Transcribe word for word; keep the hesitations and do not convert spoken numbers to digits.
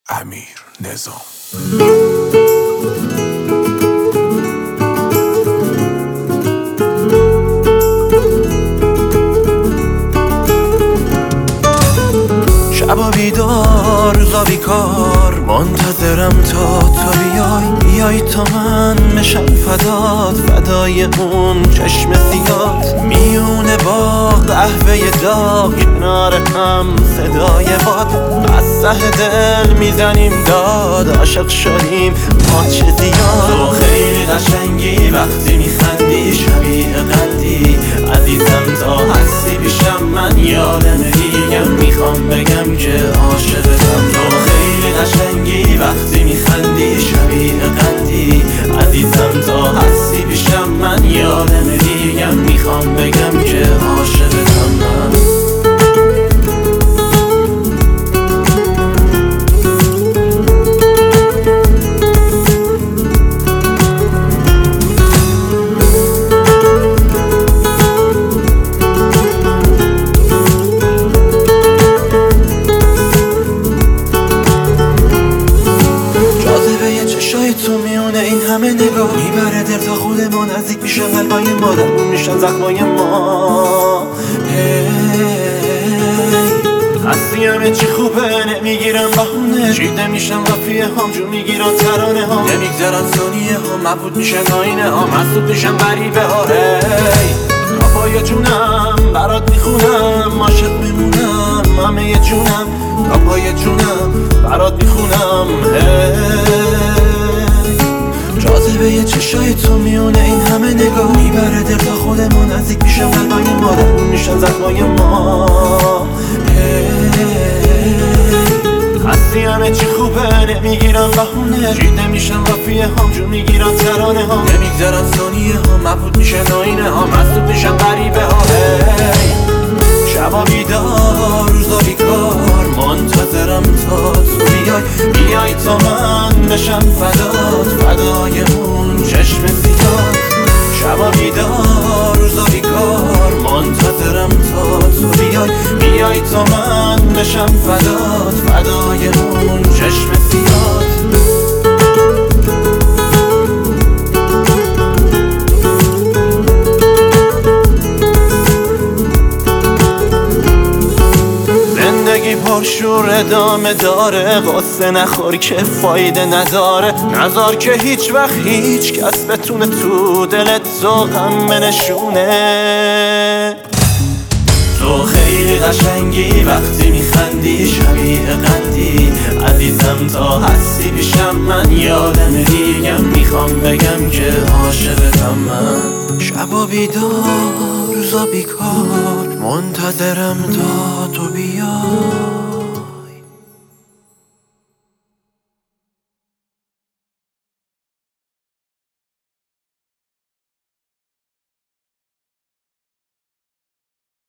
امیر نظام. شبا بیدار روزا بیکار منتظرم تا تو بیای بیای تا من مشم فدات فدای اون چشم سیات میونه باغ قهوه داغ کنار هم صدای باد از ته دل میزنیم داد عاشق شدیم ما چه زیاد. تو خیلی قشنگی وقتی میخندی شبیه قندی عزیزم تا هستی پیشم من یادم دیگم میخوام بگم که عاشقتم. تو خیلی قشنگی وقتی میخندی شبیه قندی عزیزم تا هستی پیشم من یادم دیگم میخوام بگم که عاشقتم من. تو میونه این همه نگاه میبره دل تا خود ما نزدیک میشن قلبای ما درمون میشن زخمای ما. هستی همه چی خوبه نمیگیرم بهونه چیده میشم رفیه هم جون میگیرم ترانه ها نمیگذرم ثانیه ها مبهوت میشن آینه ها مسئول میشن غریبه ها. تا پای جونم برات میخونم عاشق میمونم همه جونم تا پای جونم برات میخونم. جاذبه چشای تو میونه این همه نگاه میبره دل تا خود ما نزدیک میشم قلبای ما درمون میشن زخمای ما. هستی همه چی خوبه نمیگیرم بهونه چیده میشم رفیه هم جون میگیرم ترانه ها نمیگذرم ثانیه ها مبهوت میشن آینه ها مسئول میشن غریبه ها. شبا بیدار روزا بیکار منتظرم تا تو بیای بیای تا من بشم فدات فدای اون چشم سیاد. شبا بیدار روزا بیکار منتظرم تا تو بیای بیای تا من بشم فدات فدای اون چشم سیاد. زندگی پرشور ادامه داره قصه نخور که فایده نداره نذار که هیچ وقت هیچ کس بتونه تو دلت تو غم بنشونه. تو خیلی قشنگی وقتی میخندی شبیه قندی عزیزم تا هستی پیشم من یادم دیگم میخوام بگم که عاشقتم من. شبا بیدار روزا بیکار منتظرم تا تو بیای